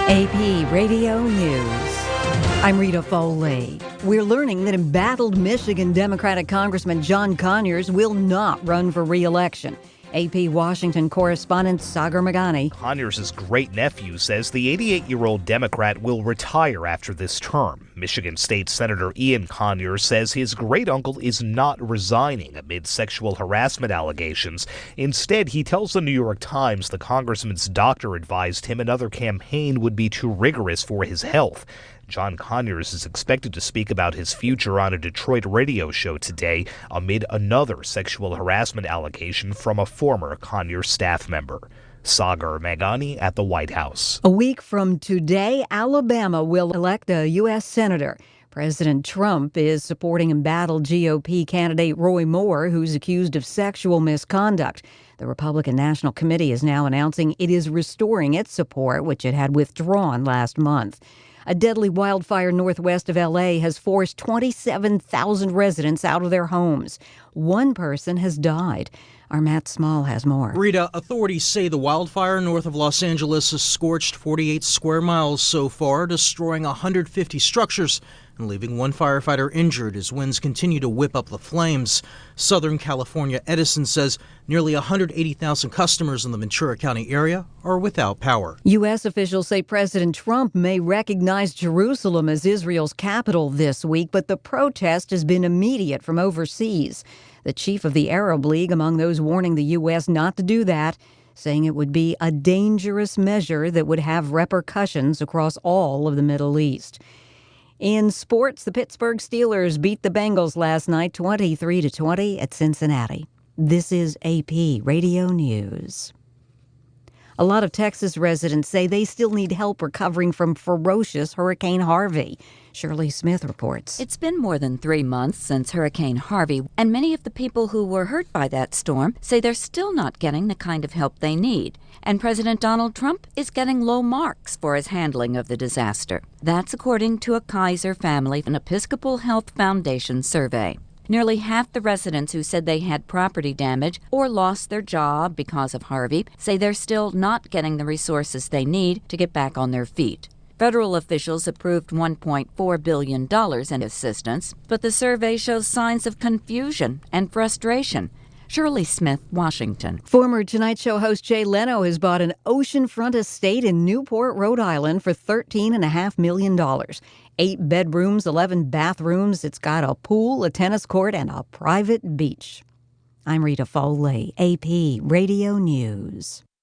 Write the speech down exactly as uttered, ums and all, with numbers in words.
A P Radio News. I'm Rita Foley. We're learning that embattled Michigan Democratic Congressman John Conyers will not run for re-election. A P Washington correspondent Sagar Meghani. Conyers' great-nephew says the eighty-eight-year-old Democrat will retire after this term. Michigan State Senator Ian Conyers says his great-uncle is not resigning amid sexual harassment allegations. Instead, he tells the New York Times the congressman's doctor advised him another campaign would be too rigorous for his health. John Conyers is expected to speak about his future on a Detroit radio show today amid another sexual harassment allegation from a former Conyers staff member. Sagar Meghani at the White House. A week from today, Alabama will elect a U S senator. President Trump is supporting embattled G O P candidate Roy Moore, who's accused of sexual misconduct. The Republican National Committee is now announcing it is restoring its support, which it had withdrawn last month. A deadly wildfire northwest of L A has forced twenty-seven thousand residents out of their homes. One person has died. Our Matt Small has more. Rita, authorities say the wildfire north of Los Angeles has scorched forty-eight square miles so far, destroying one hundred fifty structures and leaving one firefighter injured as winds continue to whip up the flames. Southern California Edison says nearly one hundred eighty thousand customers in the Ventura County area are without power. U S officials say President Trump may recognize Jerusalem as Israel's capital this week, but the protest has been immediate from overseas. The chief of the Arab League among those warning the U S not to do that, saying it would be a dangerous measure that would have repercussions across all of the Middle East. In sports, the Pittsburgh Steelers beat the Bengals last night twenty-three to twenty at Cincinnati. This is A P Radio News. A lot of Texas residents say they still need help recovering from ferocious Hurricane Harvey. Shirley Smith reports. It's been more than three months since Hurricane Harvey, and many of the people who were hurt by that storm say they're still not getting the kind of help they need. And President Donald Trump is getting low marks for his handling of the disaster. That's according to a Kaiser Family and Episcopal Health Foundation survey. Nearly half the residents who said they had property damage or lost their job because of Harvey say they're still not getting the resources they need to get back on their feet. Federal officials approved one point four billion dollars in assistance, but the survey shows signs of confusion and frustration. Shirley Smith, Washington. Former Tonight Show host Jay Leno has bought an oceanfront estate in Newport, Rhode Island for thirteen point five million dollars. Eight bedrooms, eleven bathrooms. It's got a pool, a tennis court, and a private beach. I'm Rita Foley, A P Radio News.